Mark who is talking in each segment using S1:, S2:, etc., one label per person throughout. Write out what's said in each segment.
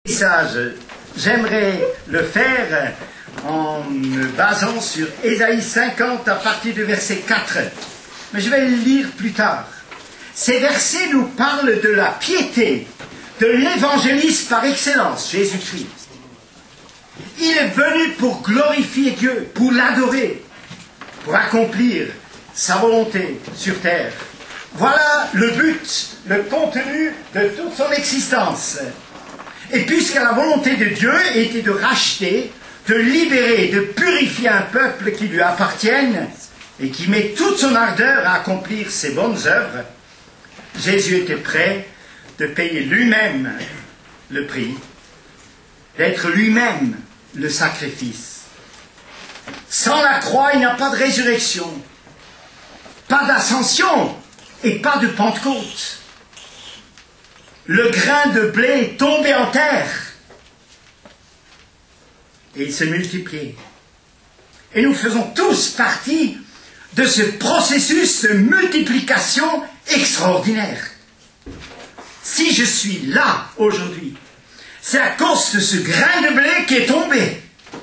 S1: message, j'aimerais le faire en me basant sur Ésaïe 50 à partir du verset 4. Mais je vais le lire plus tard. Ces versets nous parlent de la piété, de l'évangéliste par excellence, Jésus-Christ. Il est venu pour glorifier Dieu, pour l'adorer, pour accomplir sa volonté sur terre. Voilà le but, le contenu de toute son existence. Et puisque la volonté de Dieu était de racheter, de libérer, de purifier un peuple qui lui appartienne et qui met toute son ardeur à accomplir ses bonnes œuvres, Jésus était prêt de payer lui-même le prix, d'être lui-même le sacrifice. Sans la croix, il n'y a pas de résurrection, pas d'ascension et pas de Pentecôte. Le grain de blé est tombé en terre et il s'est multiplié. Et nous faisons tous partie de ce processus de multiplication extraordinaire. Si je suis là aujourd'hui, c'est à cause de ce grain de blé qui est tombé.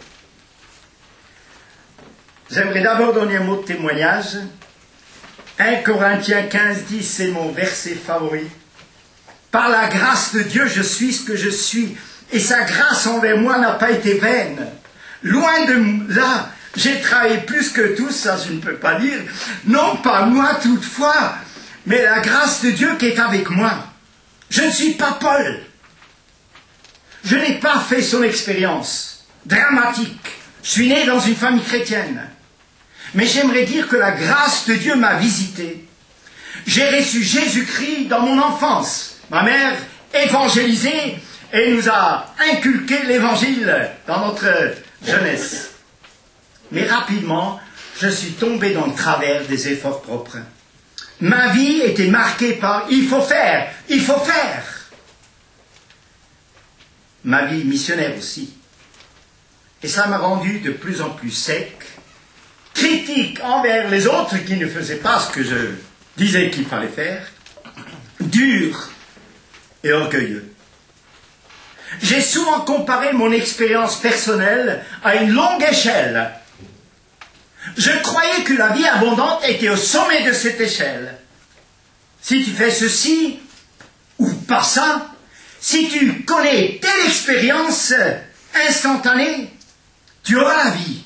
S1: J'aimerais d'abord donner un mot de témoignage. 1 Corinthiens 15, 10, c'est mon verset favori. Par la grâce de Dieu, je suis ce que je suis, et sa grâce envers moi n'a pas été vaine. Loin de là, j'ai travaillé plus que tous, ça je ne peux pas dire, non pas moi toutefois, mais la grâce de Dieu qui est avec moi. Je ne suis pas Paul. Je n'ai pas fait son expérience dramatique. Je suis né dans une famille chrétienne. Mais j'aimerais dire que la grâce de Dieu m'a visité. J'ai reçu Jésus-Christ dans mon enfance. Ma mère évangélisée et nous a inculqué l'évangile dans notre jeunesse. Mais rapidement, je suis tombé dans le travers des efforts propres. Ma vie était marquée par « il faut faire, il faut faire ». Ma vie missionnaire aussi. Et ça m'a rendu de plus en plus sec, critique envers les autres qui ne faisaient pas ce que je disais qu'il fallait faire, dur et orgueilleux. J'ai souvent comparé mon expérience personnelle à une longue échelle. Je croyais que la vie abondante était au sommet de cette échelle. Si tu fais ceci ou pas ça, si tu connais telle expérience instantanée, tu auras la vie.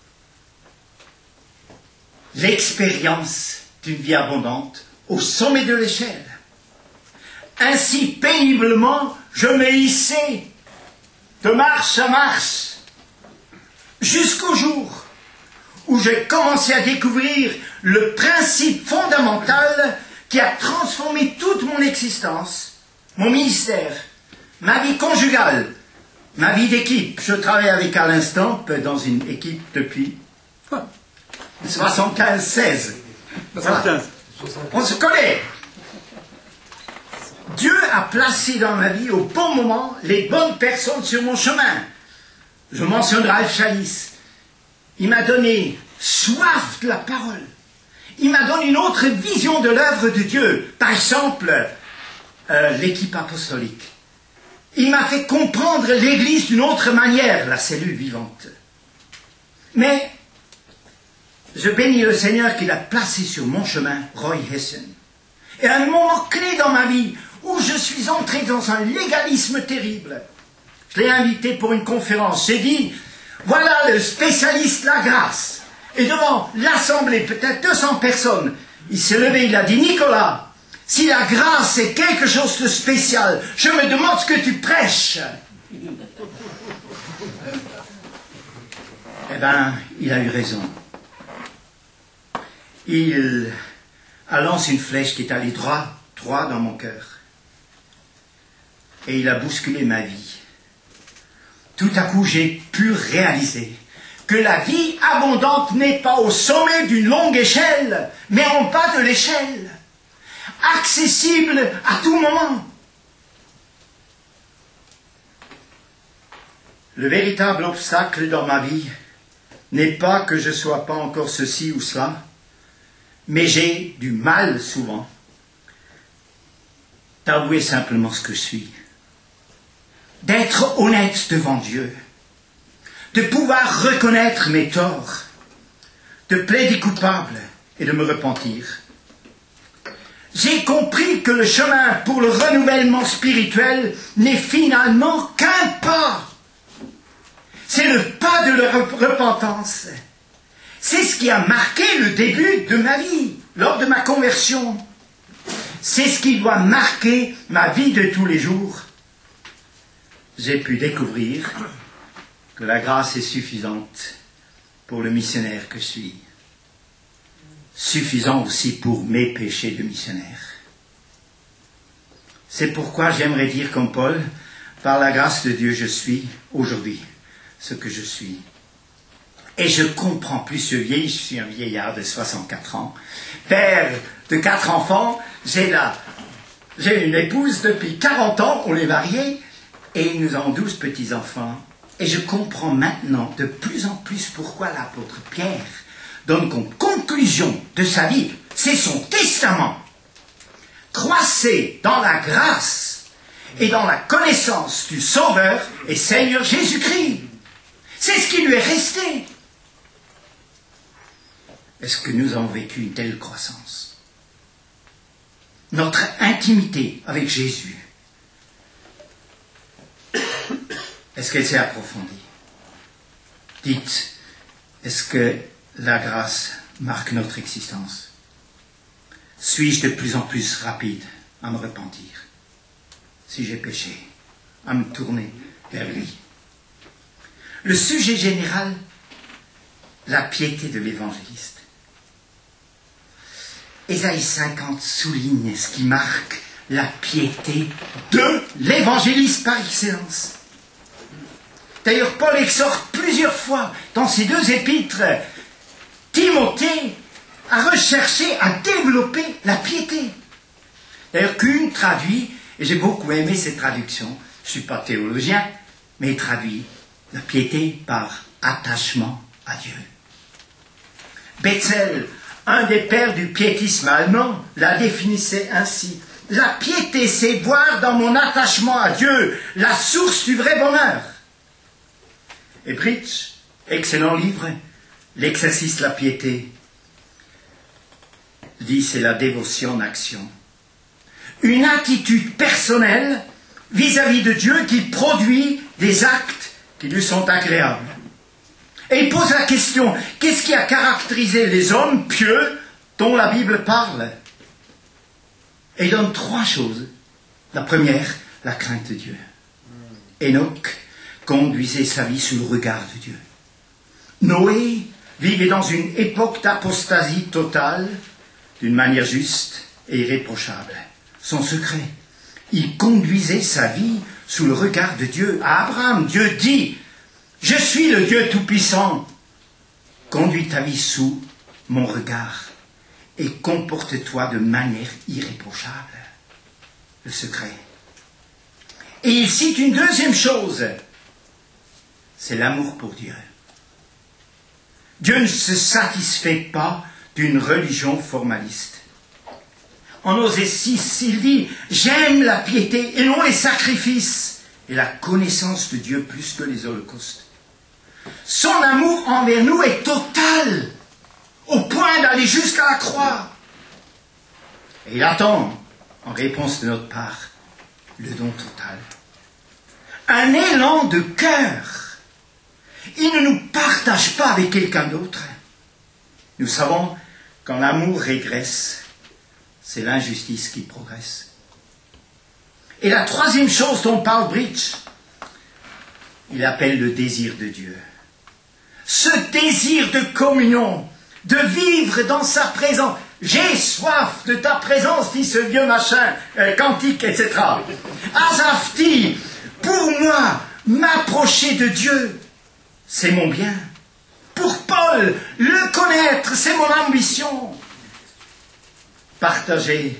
S1: L'expérience d'une vie abondante au sommet de l'échelle. Ainsi, péniblement, je me hissais de marche à marche jusqu'au jour où j'ai commencé à découvrir le principe fondamental qui a transformé toute mon existence, mon ministère, ma vie conjugale, ma vie d'équipe. Je travaille avec Alain Stamp dans une équipe depuis 75-16. Voilà. On se connaît. Dieu a placé dans ma vie au bon moment les bonnes personnes sur mon chemin. Je mentionne Ralph Chalice. Il m'a donné soif de la parole. Il m'a donné une autre vision de l'œuvre de Dieu. Par exemple, l'équipe apostolique. Il m'a fait comprendre l'Église d'une autre manière, la cellule vivante. Mais je bénis le Seigneur qui l'a placé sur mon chemin, Roy Hession. Et à un moment clé dans ma vie, où je suis entré dans un légalisme terrible. Je l'ai invité pour une conférence. J'ai dit, voilà le spécialiste de la grâce. Et devant l'assemblée, peut-être 200 personnes, il s'est levé, il a dit, Nicolas, si la grâce est quelque chose de spécial, je me demande ce que tu prêches. Eh bien, il a eu raison. Il a lancé une flèche qui est allée droit dans mon cœur. Et il a bousculé ma vie. Tout à coup, j'ai pu réaliser que la vie abondante n'est pas au sommet d'une longue échelle, mais en bas de l'échelle, accessible à tout moment. Le véritable obstacle dans ma vie n'est pas que je ne sois pas encore ceci ou cela, mais j'ai du mal souvent d'avouer simplement ce que je suis. d'être honnête devant Dieu, de pouvoir reconnaître mes torts, de plaider coupable et de me repentir. J'ai compris que le chemin pour le renouvellement spirituel n'est finalement qu'un pas. C'est le pas de la repentance. C'est ce qui a marqué le début de ma vie, lors de ma conversion. C'est ce qui doit marquer ma vie de tous les jours. J'ai pu découvrir que la grâce est suffisante pour le missionnaire que je suis. Suffisant aussi pour mes péchés de missionnaire. C'est pourquoi j'aimerais dire comme Paul, par la grâce de Dieu, je suis aujourd'hui ce que je suis. Et je comprends, plus je vieillis, je suis un vieillard de 64 ans, père de 4 enfants, j'ai une épouse depuis 40 ans, on est mariés, et nous avons 12 petits-enfants. Et je comprends maintenant de plus en plus pourquoi l'apôtre Pierre donne comme conclusion de sa vie, c'est son testament. Croissez dans la grâce et dans la connaissance du Sauveur et Seigneur Jésus-Christ. C'est ce qui lui est resté. Est-ce que nous avons vécu une telle croissance? Notre intimité avec Jésus, est-ce qu'elle s'est approfondie? Dites, est-ce que la grâce marque notre existence? Suis-je de plus en plus rapide à me repentir? Si j'ai péché, à me tourner vers lui. Le sujet général, la piété de l'évangéliste. Ésaïe 50 souligne ce qui marque la piété de l'évangéliste par excellence. D'ailleurs, Paul exhorte plusieurs fois dans ses 2 épîtres Timothée à rechercher, à développer la piété. D'ailleurs, qu'une traduit, et j'ai beaucoup aimé cette traduction, je ne suis pas théologien, mais il traduit la piété par attachement à Dieu. Betzel, un des pères du piétisme allemand, la définissait ainsi. La piété, c'est voir dans mon attachement à Dieu la source du vrai bonheur. Et Bridge, excellent livre, L'exercice de la piété, dit c'est la dévotion en action. Une attitude personnelle vis-à-vis de Dieu qui produit des actes qui lui sont agréables. Et il pose la question, qu'est-ce qui a caractérisé les hommes pieux dont la Bible parle? Et il donne 3 choses. La première, la crainte de Dieu. Enoch conduisait sa vie sous le regard de Dieu. Noé vivait dans une époque d'apostasie totale, d'une manière juste et irréprochable. Son secret, il conduisait sa vie sous le regard de Dieu. À Abraham, Dieu dit, « Je suis le Dieu Tout-Puissant. Conduis ta vie sous mon regard et comporte-toi de manière irréprochable. » Le secret. Et il cite une deuxième chose, c'est l'amour pour Dieu. Dieu ne se satisfait pas d'une religion formaliste. En Osée 6, il dit « J'aime la piété et non les sacrifices et la connaissance de Dieu plus que les holocaustes. » Son amour envers nous est total, au point d'aller jusqu'à la croix. Et il attend, en réponse de notre part, le don total. Un élan de cœur. Il ne nous partage pas avec quelqu'un d'autre. Nous savons, quand l'amour régresse, c'est l'injustice qui progresse. Et la troisième chose dont parle Bridge, il appelle le désir de Dieu. Ce désir de communion, de vivre dans sa présence. J'ai soif de ta présence, dit ce vieux machin, cantique, etc. Azafti, pour moi, m'approcher de Dieu, c'est mon bien. Pour Paul, le connaître, c'est mon ambition. Partager,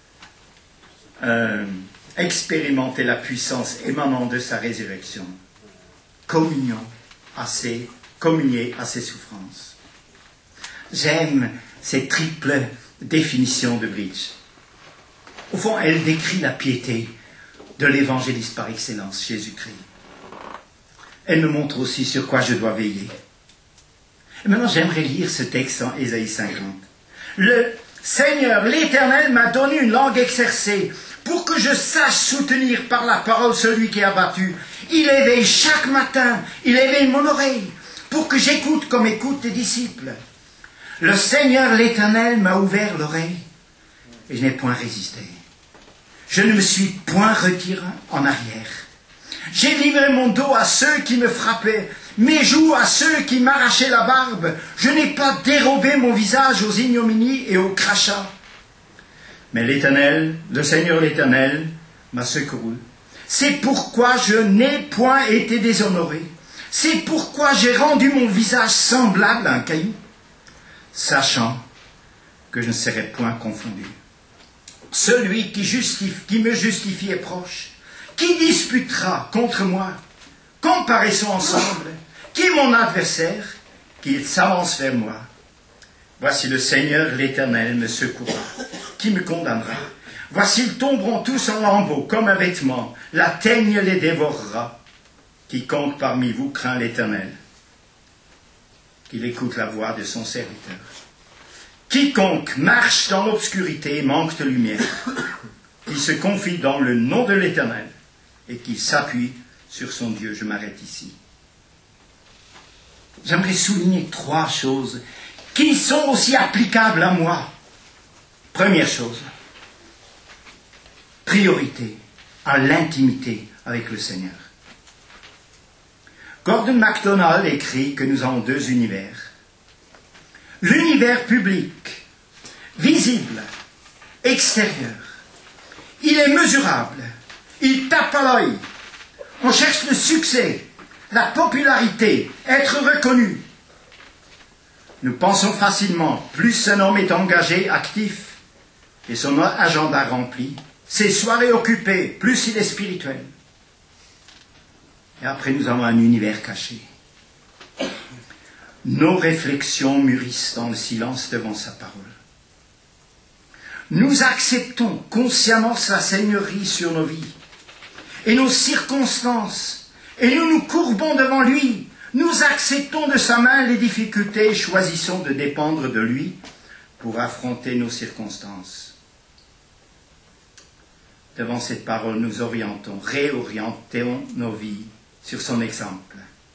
S1: expérimenter la puissance émanant de sa résurrection. Communier à ses souffrances. J'aime cette triple définition de Bridge. Au fond, elle décrit la piété de l'évangéliste par excellence, Jésus-Christ. Elle me montre aussi sur quoi je dois veiller. Et maintenant, j'aimerais lire ce texte en Ésaïe 50. Le Seigneur, l'Éternel, m'a donné une langue exercée pour que je sache soutenir par la parole celui qui est abattu. Il éveille chaque matin, il éveille mon oreille pour que j'écoute comme écoutent les disciples. Le Seigneur, l'Éternel, m'a ouvert l'oreille et je n'ai point résisté. Je ne me suis point retiré en arrière. J'ai livré mon dos à ceux qui me frappaient, mes joues à ceux qui m'arrachaient la barbe. Je n'ai pas dérobé mon visage aux ignominies et aux crachats. Mais l'Éternel, le Seigneur l'Éternel, m'a secouru. C'est pourquoi je n'ai point été déshonoré. C'est pourquoi j'ai rendu mon visage semblable à un caillou, sachant que je ne serai point confondu. Celui qui me justifie est proche. Qui disputera contre moi? Comparaissons ensemble. Qui est mon adversaire? Qu'il s'avance vers moi. Voici le Seigneur l'Éternel me secourra. Qui me condamnera? Voici ils tomberont tous en lambeaux comme un vêtement. La teigne les dévorera. Quiconque parmi vous craint l'Éternel, qu'il écoute la voix de son serviteur. Quiconque marche dans l'obscurité manque de lumière, qui se confie dans le nom de l'Éternel et qui s'appuie sur son Dieu. Je m'arrête ici. J'aimerais souligner 3 choses qui sont aussi applicables à moi. Première chose, priorité à l'intimité avec le Seigneur. Gordon MacDonald écrit que nous avons 2 univers. L'univers public, visible, extérieur. Il est mesurable, il tape à l'œil. On cherche le succès, la popularité, être reconnu. Nous pensons facilement, plus un homme est engagé, actif, et son agenda rempli, ses soirées occupées, plus il est spirituel. Et après, nous avons un univers caché. Nos réflexions mûrissent dans le silence devant sa parole. Nous acceptons consciemment sa seigneurie sur nos vies et nos circonstances, et nous nous courbons devant lui. Nous acceptons de sa main les difficultés et choisissons de dépendre de lui pour affronter nos circonstances. Devant cette parole, nous réorientons nos vies sur son exemple.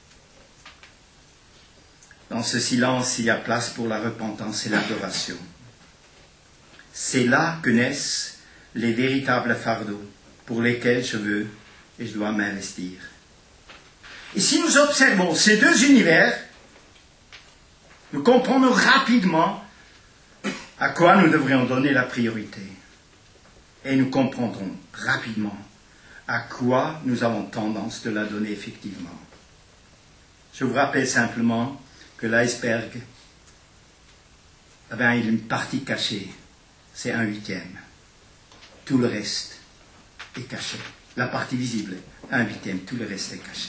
S1: Dans ce silence, il y a place pour la repentance et l'adoration. C'est là que naissent les véritables fardeaux pour lesquels je veux et je dois m'investir. Et si nous observons ces 2 univers, nous comprenons rapidement à quoi nous devrions donner la priorité. Et nous comprendrons rapidement à quoi nous avons tendance de la donner effectivement. Je vous rappelle simplement que l'iceberg, il y a une partie cachée, c'est 1/8. Tout le reste est caché. La partie visible, 1/8, tout le reste est caché.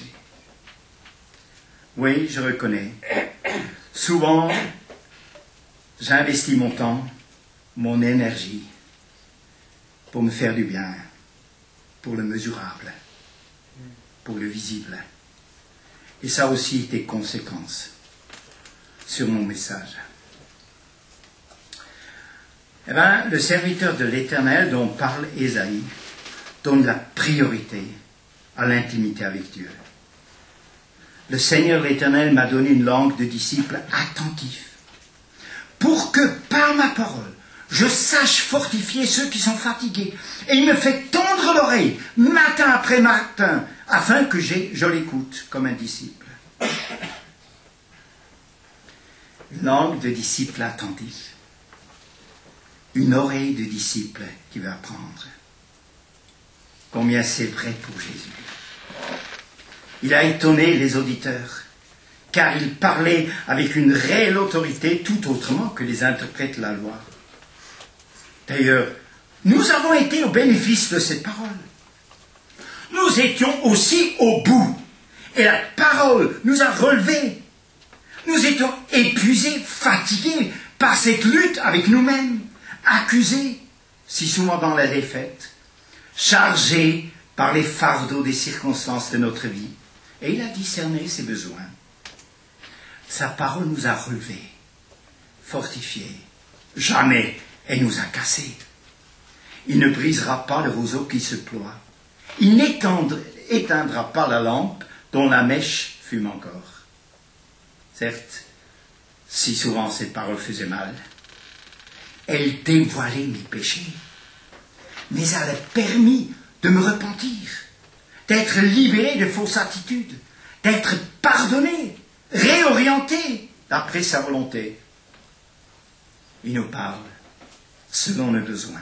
S1: Oui, je reconnais. Souvent, j'investis mon temps, mon énergie, pour me faire du bien, pour le mesurable, pour le visible. Et ça a aussi des conséquences sur mon message. Eh bien, le serviteur de l'Éternel dont parle Ésaïe donne la priorité à l'intimité avec Dieu. Le Seigneur l'Éternel m'a donné une langue de disciple attentif, pour que par ma parole, je sache fortifier ceux qui sont fatigués. Et il me fait tendre l'oreille, matin après matin, afin que je l'écoute comme un disciple. Une langue de disciple attentif. Une oreille de disciple qui va apprendre. Combien c'est vrai pour Jésus. Il a étonné les auditeurs, car il parlait avec une réelle autorité, tout autrement que les interprètes de la loi. D'ailleurs, nous avons été au bénéfice de cette parole. Nous étions aussi au bout, et la parole nous a relevés. Nous étions épuisés, fatigués par cette lutte avec nous-mêmes, accusés, si souvent dans la défaite, chargés par les fardeaux des circonstances de notre vie, et il a discerné ses besoins. Sa parole nous a relevés, fortifiés. Jamais elle nous a cassés. Il ne brisera pas le roseau qui se ploie. Il n'éteindra pas la lampe dont la mèche fume encore. Certes, si souvent cette parole faisait mal, elle dévoilait mes péchés, mais elle a permis de me repentir, d'être libéré de fausses attitudes, d'être pardonné, réorienté d'après sa volonté. Il nous parle selon nos besoins.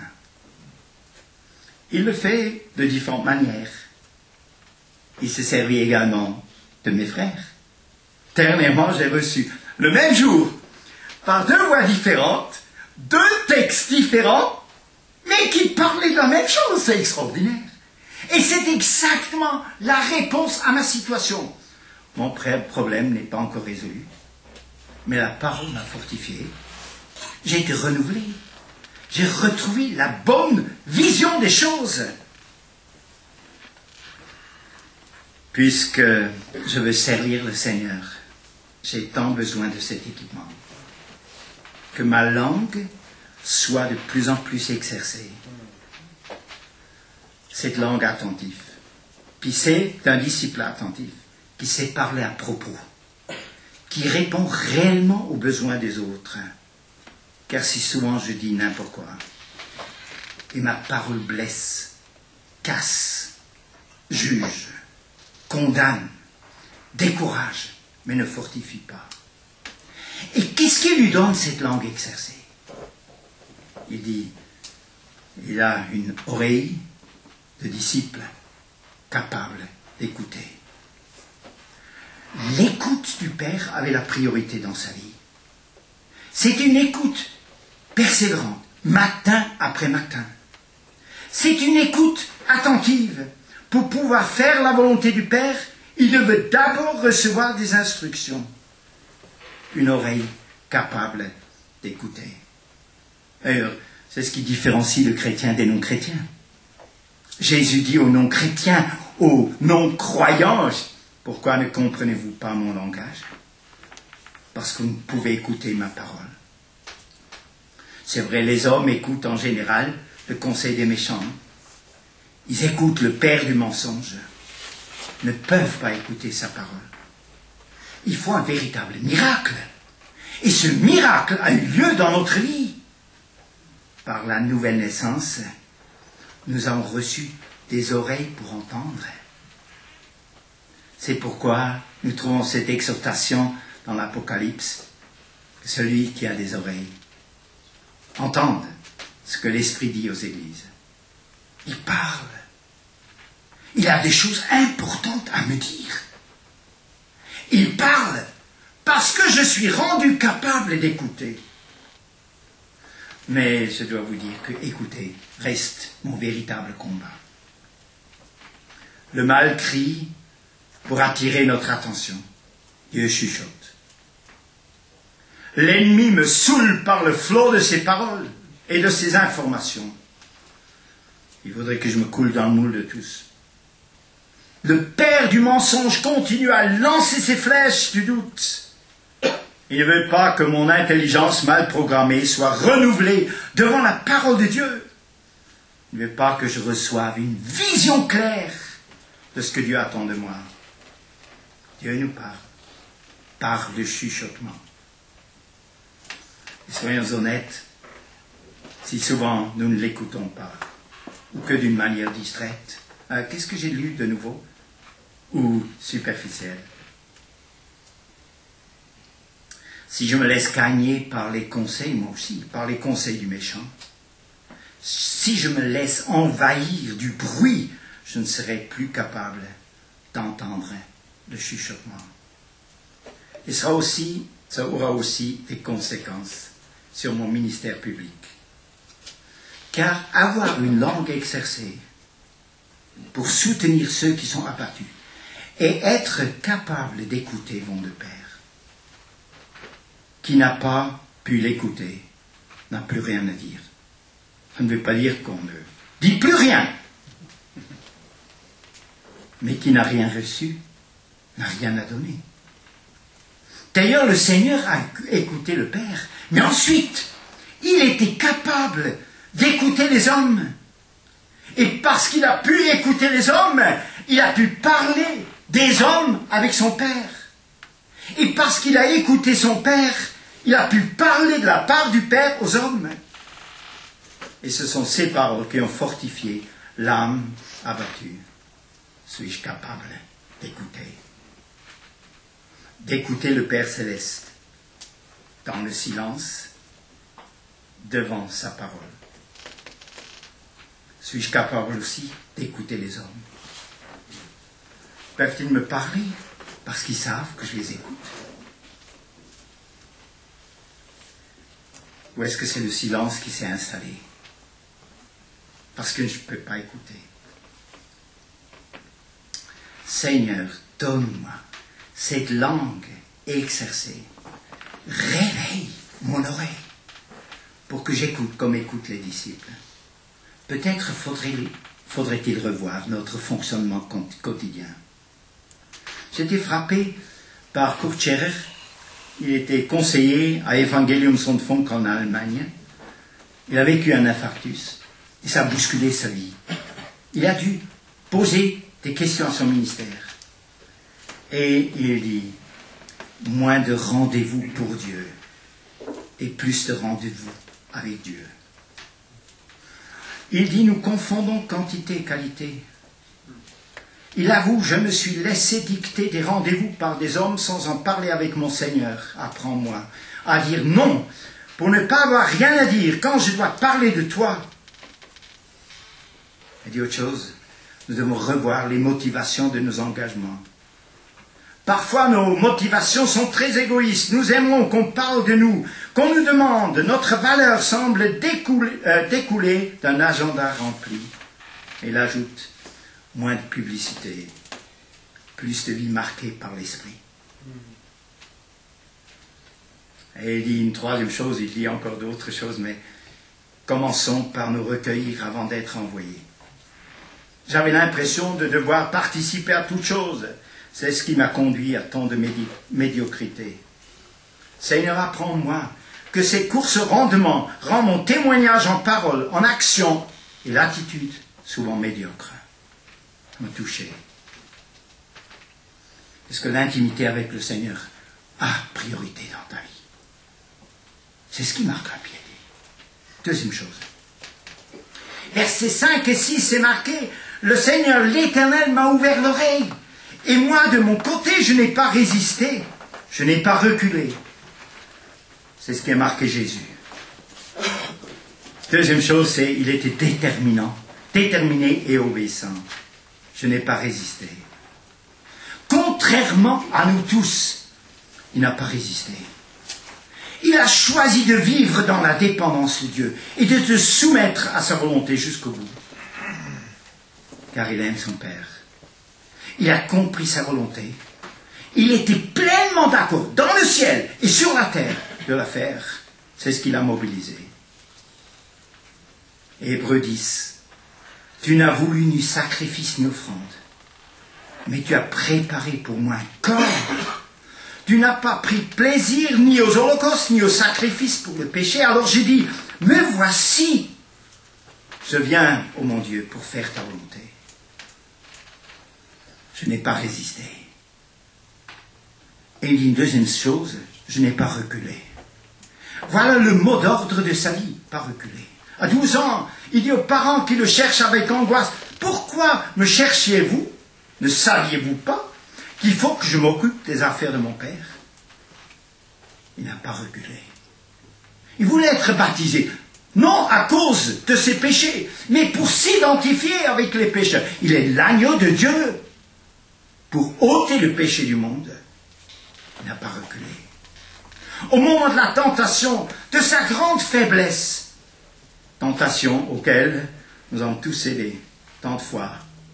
S1: Il le fait de différentes manières. Il se servit également de mes frères. Dernièrement, j'ai reçu le même jour, par deux voix différentes, deux textes différents, mais qui parlaient de la même chose. C'est extraordinaire. Et c'est exactement la réponse à ma situation. Mon problème n'est pas encore résolu, mais la parole m'a fortifié. J'ai été renouvelé. J'ai retrouvé la bonne vision des choses. Puisque je veux servir le Seigneur, j'ai tant besoin de cet équipement. Que ma langue soit de plus en plus exercée. Cette langue attentive. Puis c'est un disciple attentif qui sait parler à propos, qui répond réellement aux besoins des autres. Car si souvent je dis n'importe quoi, et ma parole blesse, casse, juge, condamne, décourage, mais ne fortifie pas. Et qu'est-ce qui lui donne cette langue exercée? Il dit, il a une oreille de disciple capable d'écouter. L'écoute du Père avait la priorité dans sa vie. C'est une écoute persévérante, matin après matin. C'est une écoute attentive. Pour pouvoir faire la volonté du Père, il devait d'abord recevoir des instructions. Une oreille capable d'écouter. D'ailleurs, c'est ce qui différencie le chrétien des non-chrétiens. Jésus dit aux non-chrétiens, aux non-croyants, pourquoi ne comprenez-vous pas mon langage? Parce que vous pouvez écouter ma parole. C'est vrai, les hommes écoutent en général le conseil des méchants. Ils écoutent le père du mensonge. Ne peuvent pas écouter sa parole. Il faut un véritable miracle. Et ce miracle a eu lieu dans notre vie. Par la nouvelle naissance, nous avons reçu des oreilles pour entendre. C'est pourquoi nous trouvons cette exhortation dans l'Apocalypse. Celui qui a des oreilles entende ce que l'Esprit dit aux églises. Il parle. Il a des choses importantes à me dire. Il parle parce que je suis rendu capable d'écouter. Mais je dois vous dire que écouter reste mon véritable combat. Le mal crie pour attirer notre attention. Dieu chuchote. L'ennemi me saoule par le flot de ses paroles et de ses informations. Il faudrait que je me coule dans le moule de tous. Le père du mensonge continue à lancer ses flèches du doute. Il ne veut pas que mon intelligence mal programmée soit renouvelée devant la parole de Dieu. Il ne veut pas que je reçoive une vision claire de ce que Dieu attend de moi. Dieu nous parle par le chuchotement. Et soyons honnêtes, si souvent nous ne l'écoutons pas, ou que d'une manière distraite, qu'est-ce que j'ai lu de nouveau? Ou superficiel. Si je me laisse gagner par les conseils, moi aussi, par les conseils du méchant, si je me laisse envahir du bruit, je ne serai plus capable d'entendre le chuchotement. Et ça aura aussi des conséquences sur mon ministère public. Car avoir une langue exercée pour soutenir ceux qui sont abattus et être capable d'écouter vont de pair. Qui n'a pas pu l'écouter n'a plus rien à dire. Ça ne veut pas dire qu'on ne dit plus rien. mais qui n'a rien reçu, n'a rien à donner. D'ailleurs, le Seigneur a écouté le Père, mais ensuite, il était capable d'écouter les hommes. Et parce qu'il a pu écouter les hommes, il a pu parler des hommes avec son Père. Et parce qu'il a écouté son Père, il a pu parler de la part du Père aux hommes. Et ce sont ces paroles qui ont fortifié l'âme abattue. Suis-je capable d'écouter? D'écouter le Père céleste dans le silence devant sa parole. Suis-je capable aussi d'écouter les hommes? Peuvent-ils me parler parce qu'ils savent que je les écoute? Ou est-ce que c'est le silence qui s'est installé parce que je ne peux pas écouter? Seigneur, donne-moi cette langue exercée. Réveille mon oreille pour que j'écoute comme écoutent les disciples. Peut-être faudrait-il revoir notre fonctionnement quotidien. J'étais frappé par Kurt Scherer. Il était conseiller à Evangelium Sondfunk en Allemagne. Il a vécu un infarctus et ça a bousculé sa vie. Il a dû poser des questions à son ministère. Et il dit, moins de rendez-vous pour Dieu et plus de rendez-vous avec Dieu. Il dit, nous confondons quantité et qualité. Il avoue, je me suis laissé dicter des rendez-vous par des hommes sans en parler avec mon Seigneur. Apprends-moi à dire non, pour ne pas avoir rien à dire quand je dois parler de toi. Il dit autre chose, nous devons revoir les motivations de nos engagements. Parfois, nos motivations sont très égoïstes. Nous aimerons qu'on parle de nous, qu'on nous demande. Notre valeur semble découler d'un agenda rempli. Et il ajoute, moins de publicité, plus de vie marquée par l'esprit. Et il dit une troisième chose, il dit encore d'autres choses, mais commençons par nous recueillir avant d'être envoyés. J'avais l'impression de devoir participer à toute chose. C'est ce qui m'a conduit à tant de médiocrité. Seigneur, apprends-moi que ces courses au rendement rendent mon témoignage en parole, en action et l'attitude souvent médiocre. Me toucher. Est-ce que l'intimité avec le Seigneur a priorité dans ta vie? C'est ce qui marque la piété. Deuxième chose. Versets 5 et 6, c'est marqué, le Seigneur l'Éternel m'a ouvert l'oreille. Et moi, de mon côté, je n'ai pas résisté, je n'ai pas reculé. C'est ce qui est marqué Jésus. Deuxième chose, c'est il était déterminé et obéissant. Je n'ai pas résisté. Contrairement à nous tous, il n'a pas résisté. Il a choisi de vivre dans la dépendance de Dieu et de se soumettre à sa volonté jusqu'au bout. Car il aime son Père. Il a compris sa volonté. Il était pleinement d'accord dans le ciel et sur la terre de la faire. C'est ce qui l'a mobilisé. Hébreux 10. Tu n'as voulu ni sacrifice ni offrande, mais tu as préparé pour moi un corps. Tu n'as pas pris plaisir ni aux holocaustes ni aux sacrifices pour le péché. Alors j'ai dit, me voici. Je viens, ô mon Dieu, pour faire ta volonté. Je n'ai pas résisté. Et il dit une deuxième chose, je n'ai pas reculé. Voilà le mot d'ordre de sa vie, pas reculer. À 12 ans, il dit aux parents qui le cherchent avec angoisse, pourquoi me cherchiez-vous? Ne saviez-vous pas qu'il faut que je m'occupe des affaires de mon Père? Il n'a pas reculé. Il voulait être baptisé, non à cause de ses péchés, mais pour s'identifier avec les pécheurs. Il est l'agneau de Dieu pour ôter le péché du monde. Il n'a pas reculé. Au moment de la tentation, de sa grande faiblesse, tentation auquel nous avons tous cédé tant de fois,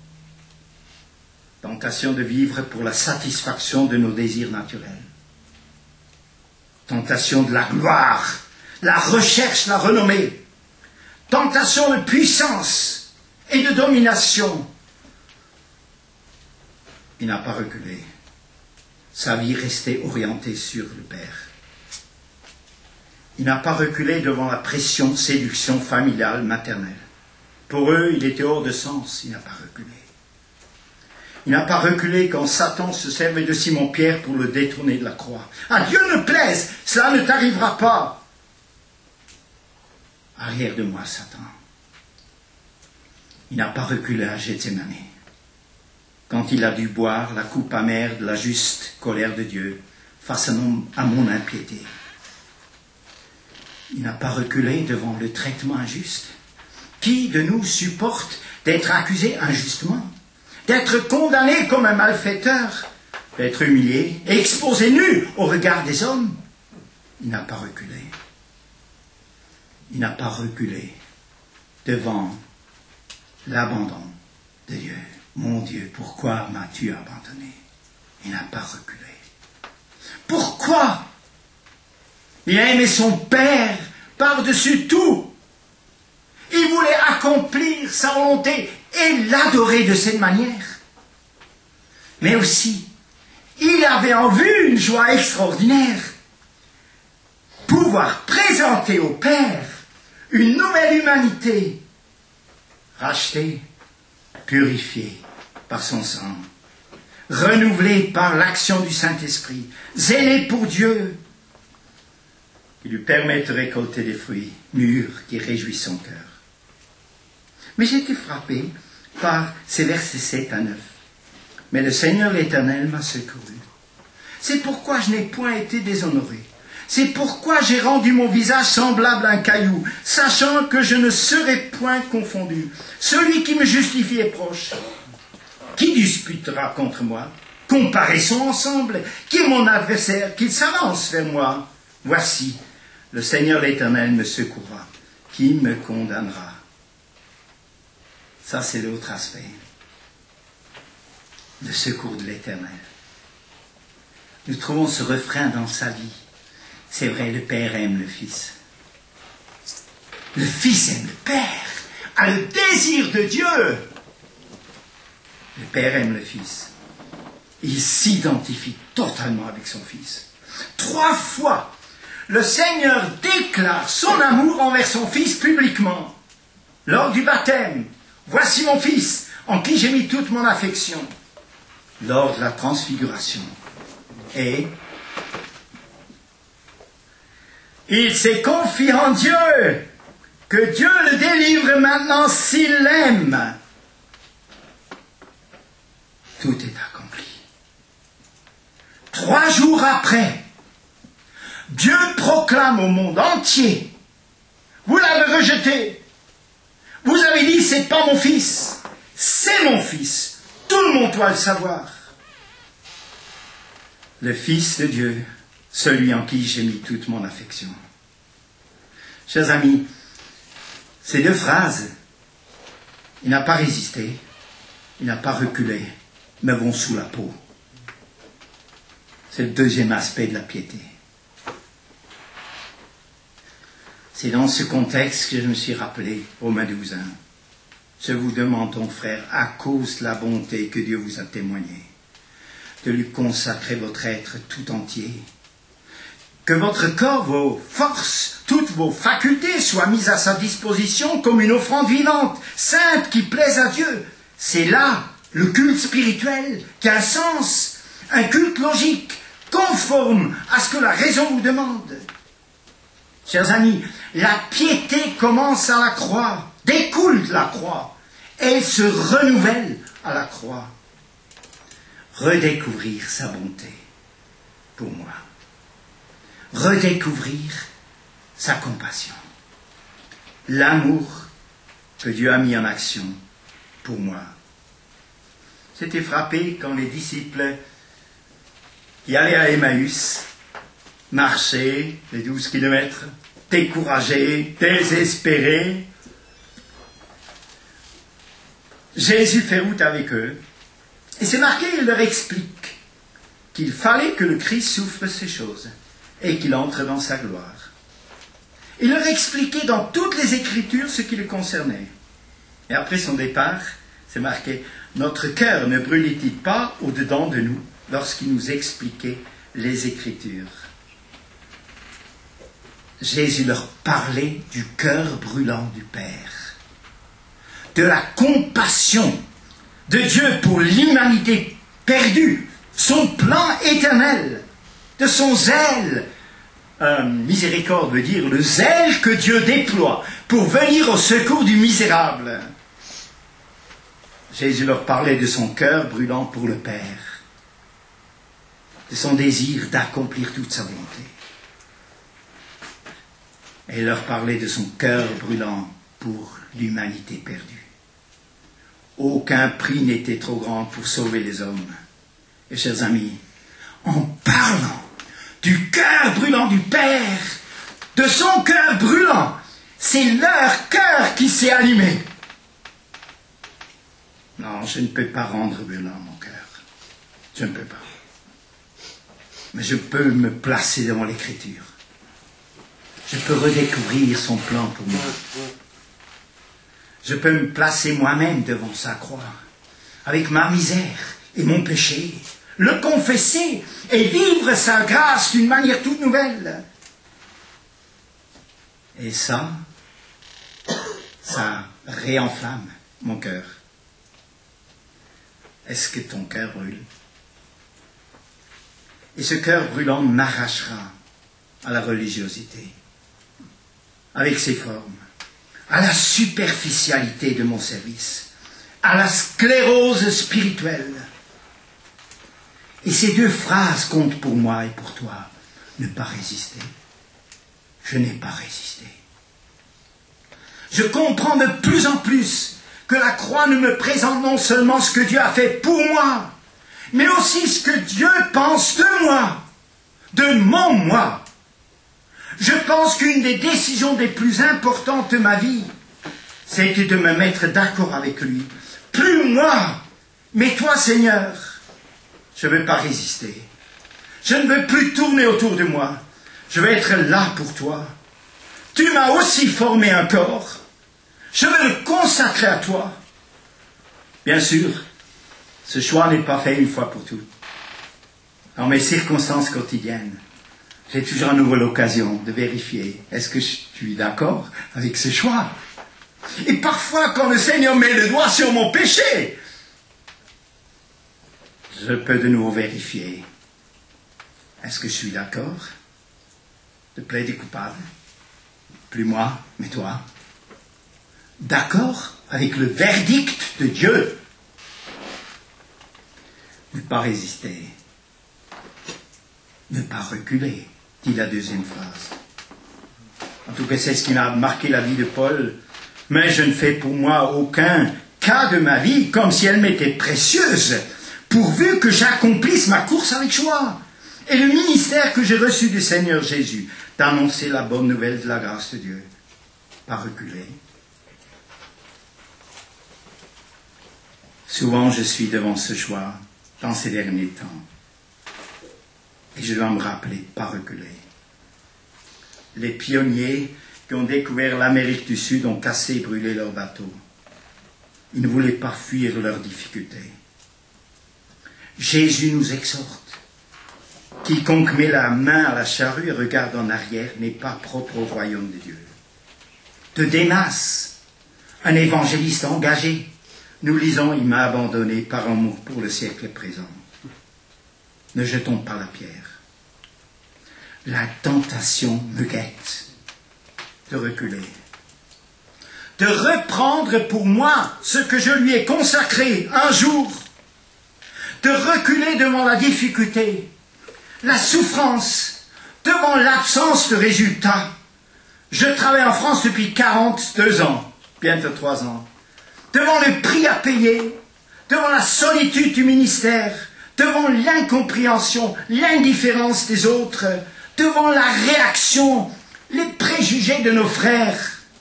S1: tentation de vivre pour la satisfaction de nos désirs naturels, tentation de la gloire, la recherche, la renommée, tentation de puissance et de domination, il n'a pas reculé. Sa vie restait orientée sur le Père. Il n'a pas reculé devant la pression, séduction familiale, maternelle. Pour eux, il était hors de sens, il n'a pas reculé. Il n'a pas reculé quand Satan se servait de Simon-Pierre pour le détourner de la croix. À Dieu ne plaise, cela ne t'arrivera pas. Arrière de moi, Satan. Il n'a pas reculé à Gethsémani, quand il a dû boire la coupe amère de la juste colère de Dieu face à mon impiété. Il n'a pas reculé devant le traitement injuste. Qui de nous supporte d'être accusé injustement, d'être condamné comme un malfaiteur, d'être humilié, exposé nu au regard des hommes? Il n'a pas reculé. Il n'a pas reculé devant l'abandon de Dieu. Mon Dieu, pourquoi m'as-tu abandonné? Il n'a pas reculé. Pourquoi? Il a aimé son Père par-dessus tout. Il voulait accomplir sa volonté et l'adorer de cette manière. Mais aussi, il avait en vue une joie extraordinaire. Pouvoir présenter au Père une nouvelle humanité, rachetée, purifiée par son sang, renouvelée par l'action du Saint-Esprit, zélée pour Dieu, qui lui permet de récolter des fruits mûrs qui réjouissent son cœur. Mais j'ai été frappé par ces versets 7 à 9. Mais le Seigneur l'Éternel m'a secouru. C'est pourquoi je n'ai point été déshonoré. C'est pourquoi j'ai rendu mon visage semblable à un caillou, sachant que je ne serai point confondu. Celui qui me justifie est proche. Qui disputera contre moi? Comparaissons ensemble. Qui est mon adversaire? Qu'il s'avance vers moi. Voici, le Seigneur l'Éternel me secourra. Qui me condamnera? Ça, c'est l'autre aspect. Le secours de l'Éternel. Nous trouvons ce refrain dans sa vie. C'est vrai, le Père aime le Fils. Le Fils aime le Père, a le désir de Dieu. Le Père aime le Fils. Il s'identifie totalement avec son Fils. 3 fois, le Seigneur déclare son amour envers son Fils publiquement. Lors du baptême, voici mon Fils, en qui j'ai mis toute mon affection. Lors de la transfiguration. Et il s'est confié en Dieu, que Dieu le délivre maintenant s'il l'aime. Tout est accompli. 3 jours après, Dieu proclame au monde entier, vous l'avez rejeté, vous avez dit c'est pas mon fils, c'est mon fils, tout le monde doit le savoir. Le Fils de Dieu, celui en qui j'ai mis toute mon affection. Chers amis, ces 2 phrases, il n'a pas résisté, il n'a pas reculé, me vont sous la peau. C'est le 2e aspect de la piété. C'est dans ce contexte que je me suis rappelé, Romains 12, 1. Je vous demande, mon frère, à cause de la bonté que Dieu vous a témoignée, de lui consacrer votre être tout entier. Que votre corps, vos forces, toutes vos facultés soient mises à sa disposition comme une offrande vivante, sainte, qui plaise à Dieu. C'est là le culte spirituel qui a un sens, un culte logique, conforme à ce que la raison vous demande. Chers amis, la piété commence à la croix, découle de la croix, et elle se renouvelle à la croix. Redécouvrir sa bonté pour moi. Redécouvrir sa compassion. L'amour que Dieu a mis en action pour moi. J'étais frappé quand les disciples qui allaient à Emmaüs marchaient les 12 kilomètres, découragés, désespérés. Jésus fait route avec eux. Et c'est marqué, il leur explique qu'il fallait que le Christ souffre ces choses et qu'il entre dans sa gloire. Il leur expliquait dans toutes les Écritures ce qui le concernait. Et après son départ, c'est marqué, notre cœur ne brûlait-il pas au-dedans de nous lorsqu'il nous expliquait les Écritures? Jésus leur parlait du cœur brûlant du Père, de la compassion de Dieu pour l'humanité perdue, son plan éternel, de son zèle. Miséricorde veut dire le zèle que Dieu déploie pour venir au secours du misérable. Jésus leur parlait de son cœur brûlant pour le Père, de son désir d'accomplir toute sa volonté. Et il leur parlait de son cœur brûlant pour l'humanité perdue. Aucun prix n'était trop grand pour sauver les hommes. Et chers amis, en parlant du cœur brûlant du Père, de son cœur brûlant, c'est leur cœur qui s'est allumé. Non, je ne peux pas rendre brûlant mon cœur. Je ne peux pas. Mais je peux me placer devant l'Écriture. Je peux redécouvrir son plan pour moi. Je peux me placer moi-même devant sa croix, avec ma misère et mon péché, le confesser et vivre sa grâce d'une manière toute nouvelle. Et ça réenflamme mon cœur. Est-ce que ton cœur brûle? Et ce cœur brûlant m'arrachera à la religiosité, avec ses formes, à la superficialité de mon service, à la sclérose spirituelle. Et ces deux phrases comptent pour moi et pour toi. Ne pas résister. Je n'ai pas résisté. Je comprends de plus en plus que la croix ne me présente non seulement ce que Dieu a fait pour moi, mais aussi ce que Dieu pense de moi, de mon moi. Je pense qu'une des décisions les plus importantes de ma vie, c'était de me mettre d'accord avec lui. Plus moi, mais toi, Seigneur. Je ne veux pas résister. Je ne veux plus tourner autour de moi. Je veux être là pour toi. Tu m'as aussi formé un corps. Je veux le consacrer à toi. Bien sûr, ce choix n'est pas fait une fois pour toutes. Dans mes circonstances quotidiennes, j'ai toujours à nouveau l'occasion de vérifier, est-ce que je suis d'accord avec ce choix? Et parfois, quand le Seigneur met le doigt sur mon péché, je peux de nouveau vérifier, est-ce que je suis d'accord de plaider coupable? Plus moi, mais toi. D'accord avec le verdict de Dieu. Ne pas résister. Ne pas reculer, dit la deuxième phrase. En tout cas, c'est ce qui a marqué la vie de Paul. Mais je ne fais pour moi aucun cas de ma vie comme si elle m'était précieuse, pourvu que j'accomplisse ma course avec joie. Et le ministère que j'ai reçu du Seigneur Jésus, d'annoncer la bonne nouvelle de la grâce de Dieu. Pas reculer. Souvent, je suis devant ce choix dans ces derniers temps. Et je dois me rappeler, pas reculer. Les pionniers qui ont découvert l'Amérique du Sud ont cassé et brûlé leurs bateaux. Ils ne voulaient pas fuir leurs difficultés. Jésus nous exhorte. Quiconque met la main à la charrue et regarde en arrière n'est pas propre au royaume de Dieu. De Démas, un évangéliste engagé, nous lisons, il m'a abandonné par amour pour le siècle présent. Ne jetons pas la pierre. La tentation me guette de reculer, de reprendre pour moi ce que je lui ai consacré un jour, de reculer devant la difficulté, la souffrance, devant l'absence de résultats. Je travaille en France depuis 42 ans, bientôt 3 ans, devant le prix à payer, devant la solitude du ministère, devant l'incompréhension, l'indifférence des autres, devant la réaction, les préjugés de nos frères.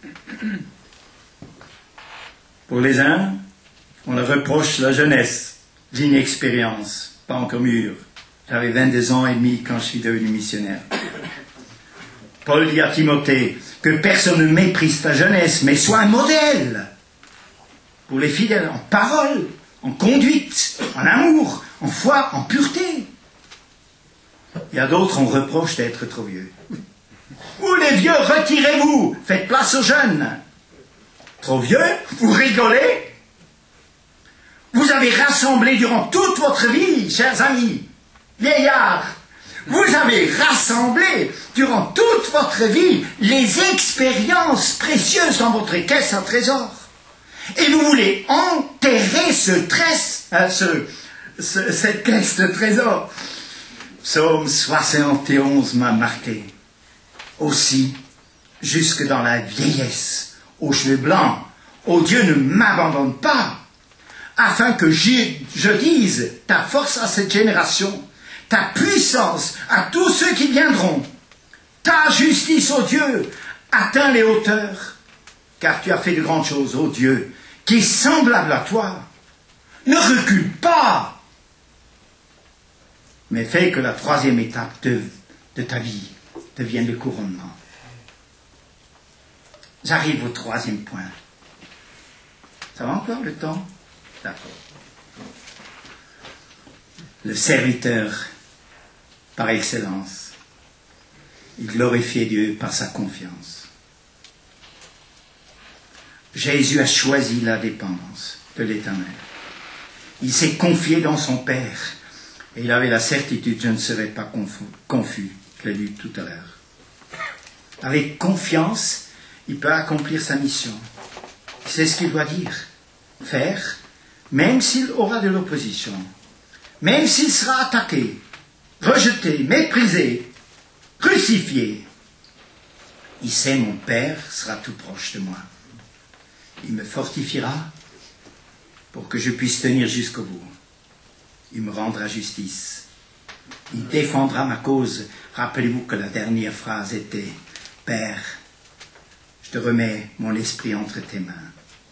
S1: Pour les uns, on leur reproche la jeunesse, l'inexpérience, pas encore mûre. J'avais 22 ans et demi quand je suis devenu missionnaire. Paul dit à Timothée que personne ne méprise ta jeunesse, mais sois un modèle pour les fidèles en parole, en conduite, en amour, en foi, en pureté. Il y a d'autres, on reproche d'être trop vieux. Vous les vieux, retirez-vous, faites place aux jeunes. Trop vieux, vous rigolez? Vous avez rassemblé durant toute votre vie, chers amis, vieillards, vous avez rassemblé durant toute votre vie les expériences précieuses dans votre caisse à trésor. Et vous voulez enterrer cette caisse de trésor. Psaume 71 m'a marqué. Aussi, jusque dans la vieillesse, aux cheveux blancs, ô Dieu, ne m'abandonne pas, afin que je dise ta force à cette génération, ta puissance à tous ceux qui viendront. Ta justice, ô Dieu, atteint les hauteurs, car tu as fait de grandes choses, ô Dieu, qui est semblable à toi. Ne recule pas, mais fais que la troisième étape de ta vie devienne le couronnement. J'arrive au troisième point. Ça va encore le temps? D'accord. Le serviteur par excellence, il glorifiait Dieu par sa confiance. Jésus a choisi la dépendance de l'Éternel. Il s'est confié dans son Père et il avait la certitude, je ne serai pas confus, je l'ai lu tout à l'heure. Avec confiance, il peut accomplir sa mission. C'est ce qu'il doit dire, faire, même s'il aura de l'opposition, même s'il sera attaqué, rejeté, méprisé, crucifié. Il sait, mon Père sera tout proche de moi. Il me fortifiera pour que je puisse tenir jusqu'au bout. Il me rendra justice. Il défendra ma cause. Rappelez-vous que la dernière phrase était « Père, je te remets mon esprit entre tes mains. »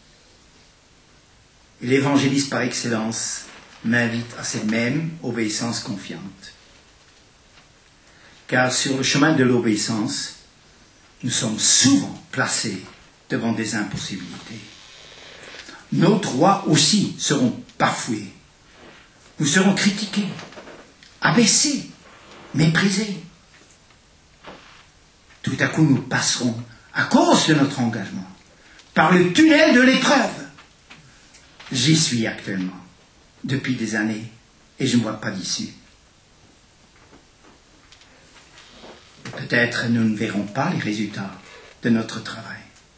S1: Et l'évangéliste par excellence m'invite à cette même obéissance confiante. Car sur le chemin de l'obéissance, nous sommes souvent placés devant des impossibilités. Nos droits aussi seront bafoués. Nous serons critiqués, abaissés, méprisés. Tout à coup, nous passerons, à cause de notre engagement, par le tunnel de l'épreuve. J'y suis actuellement, depuis des années, et je ne vois pas d'issue. Peut-être nous ne verrons pas les résultats de notre travail.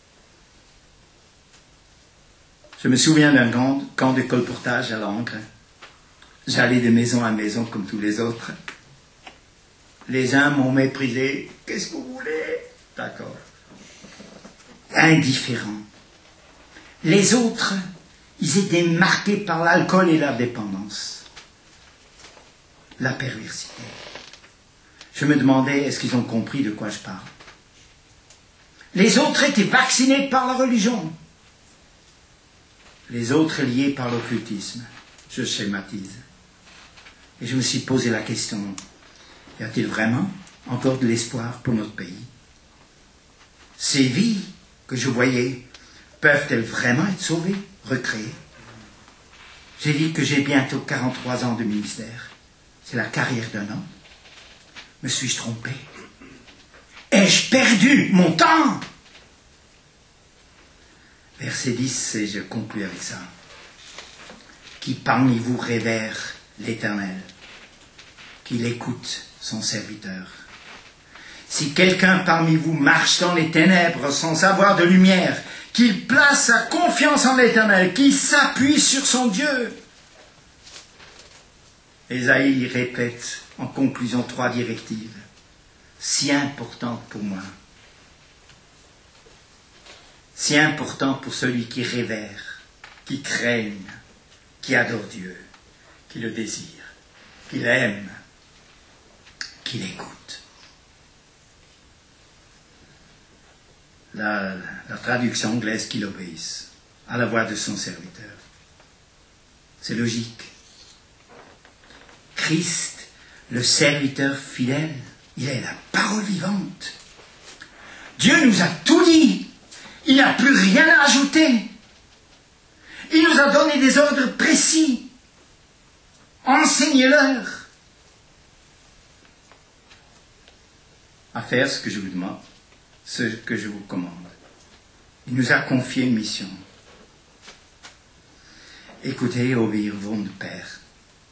S1: Je me souviens d'un camp de colportage à Langres. J'allais de maison à maison comme tous les autres. Les uns m'ont méprisé. Qu'est-ce que vous voulez? D'accord. Indifférents. Les autres, ils étaient marqués par l'alcool et la dépendance. La perversité. Je me demandais, est-ce qu'ils ont compris de quoi je parle? Les autres étaient vaccinés par la religion. Les autres liés par l'occultisme. Je schématise. Et je me suis posé la question, y a-t-il vraiment encore de l'espoir pour notre pays? Ces vies que je voyais, peuvent-elles vraiment être sauvées, recréées? J'ai dit que j'ai bientôt 43 ans de ministère. C'est la carrière d'un homme. Me suis-je trompé? Ai-je perdu mon temps? Verset 10, et je conclus avec ça. Qui parmi vous révère l'Éternel, qu'il écoute son serviteur. Si quelqu'un parmi vous marche dans les ténèbres sans avoir de lumière, qu'il place sa confiance en l'Éternel, qu'il s'appuie sur son Dieu. Ésaïe répète en conclusion 3 directives, si importantes pour moi, si importantes pour celui qui révère, qui craigne, qui adore Dieu, qui le désire, qui l'aime, qui l'écoute. La traduction anglaise, qu'il obéisse à la voix de son serviteur. C'est logique. Christ, le serviteur fidèle, il est la parole vivante. Dieu nous a tout dit. Il n'y a plus rien à ajouter. Il nous a donné des ordres précis. Enseignez-leur à faire ce que je vous demande, ce que je vous commande. Il nous a confié une mission. Écoutez et obéir vont de pair.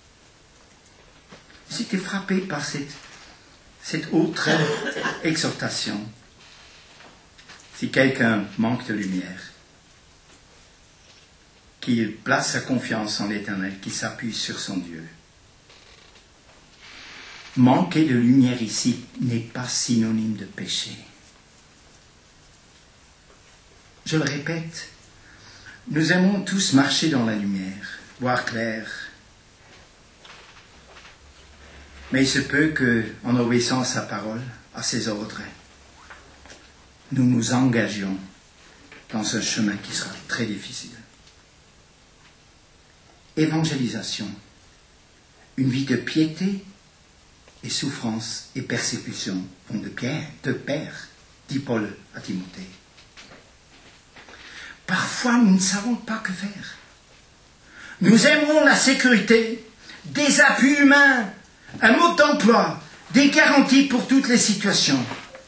S1: J'étais frappé par cette autre exhortation. Si quelqu'un manque de lumière, qu'il place sa confiance en l'Éternel, qu'il s'appuie sur son Dieu. Manquer de lumière ici n'est pas synonyme de péché. Je le répète, nous aimons tous marcher dans la lumière, voir clair. Mais il se peut qu'en obéissant à sa parole, à ses ordres, nous nous engagions dans un chemin qui sera très difficile. Évangélisation, une vie de piété et souffrance et persécution vont de pair, dit Paul à Timothée. Parfois, nous ne savons pas que faire. Nous aimons la sécurité, des appuis humains, un mode d'emploi, des garanties pour toutes les situations.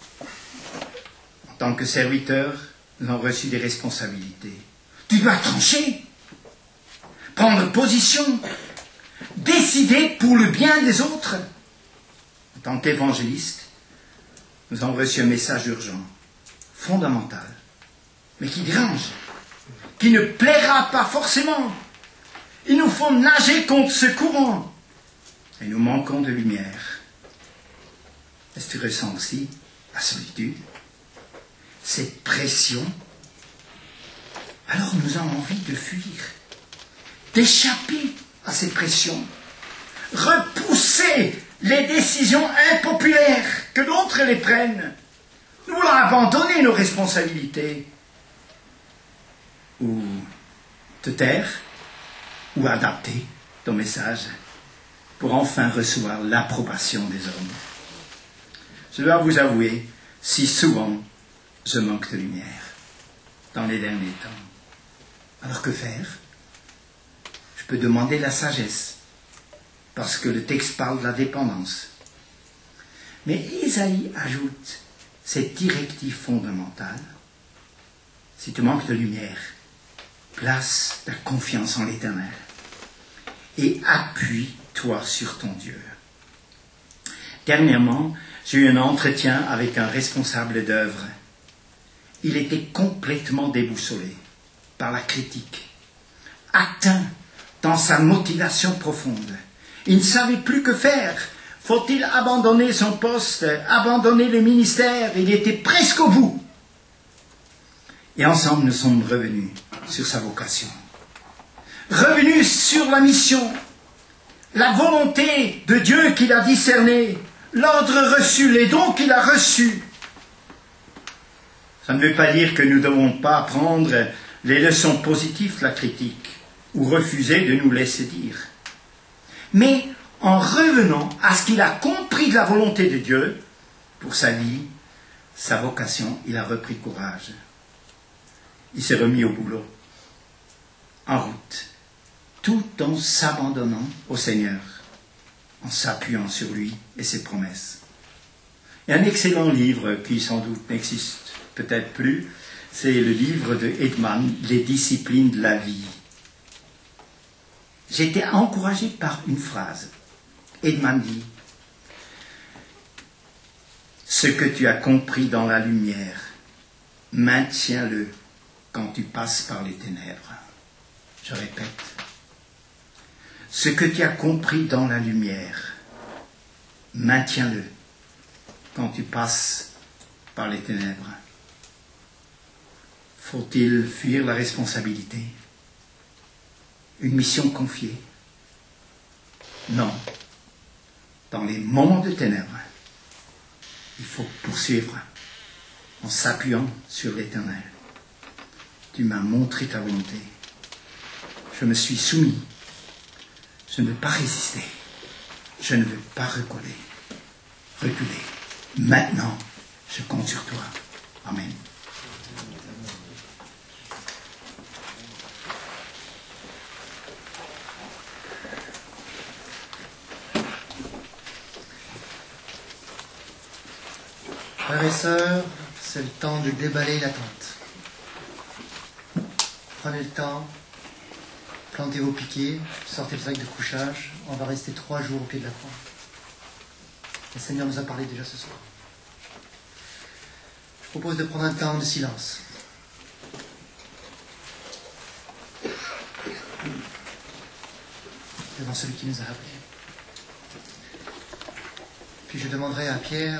S1: En tant que serviteurs, nous avons reçu des responsabilités. Tu dois trancher, prendre position, décider pour le bien des autres. En tant qu'évangélistes, nous avons reçu un message urgent, fondamental, mais qui dérange, qui ne plaira pas forcément. Il nous faut nager contre ce courant. Et nous manquons de lumière. Est-ce que tu ressens aussi la solitude, cette pression? Alors nous avons envie de fuir, d'échapper à ces pressions, repousser les décisions impopulaires, que d'autres les prennent. Nous voulons abandonner nos responsabilités, ou te taire, ou adapter ton message pour enfin recevoir l'approbation des hommes. Je dois vous avouer, si souvent je manque de lumière dans les derniers temps. Alors que faire? Je peux demander la sagesse, parce que le texte parle de la dépendance. Mais Isaïe ajoute cette directive fondamentale. Si tu manques de lumière, place ta confiance en l'Éternel et appuie-toi sur ton Dieu. Dernièrement, j'ai eu un entretien avec un responsable d'œuvre. Il était complètement déboussolé par la critique, atteint dans sa motivation profonde. Il ne savait plus que faire. Faut-il abandonner son poste, abandonner le ministère? Il était presque au bout. Et ensemble, nous sommes revenus sur sa vocation. Revenus sur la mission, la volonté de Dieu qu'il a discernée, l'ordre reçu, les dons qu'il a reçus. Ça ne veut pas dire que nous ne devons pas apprendre les leçons positives de la critique ou refuser de nous laisser dire. Mais en revenant à ce qu'il a compris de la volonté de Dieu pour sa vie, sa vocation, il a repris courage. Il s'est remis au boulot, en route, tout en s'abandonnant au Seigneur, en s'appuyant sur lui et ses promesses. Il y a un excellent livre qui sans doute n'existe peut-être plus, c'est le livre de Edman, Les disciplines de la vie. J'ai été encouragé par une phrase. Edman dit: ce que tu as compris dans la lumière, maintiens-le quand tu passes par les ténèbres. Je répète. Ce que tu as compris dans la lumière, maintiens-le quand tu passes par les ténèbres. Faut-il fuir la responsabilité? Une mission confiée? Non. Dans les moments de ténèbres, il faut poursuivre en s'appuyant sur l'Éternel. Tu m'as montré ta volonté. Je me suis soumis. Je ne veux pas résister. Je ne veux pas reculer. Maintenant, je compte sur toi. Amen.
S2: Frères et sœurs, c'est le temps de déballer la tente. Prenez le temps, plantez vos piquets, sortez le sac de couchage. On va rester 3 jours au pied de la croix. Le Seigneur nous a parlé déjà ce soir. Je propose de prendre un temps de silence. Devant celui qui nous a appelés. Puis je demanderai à Pierre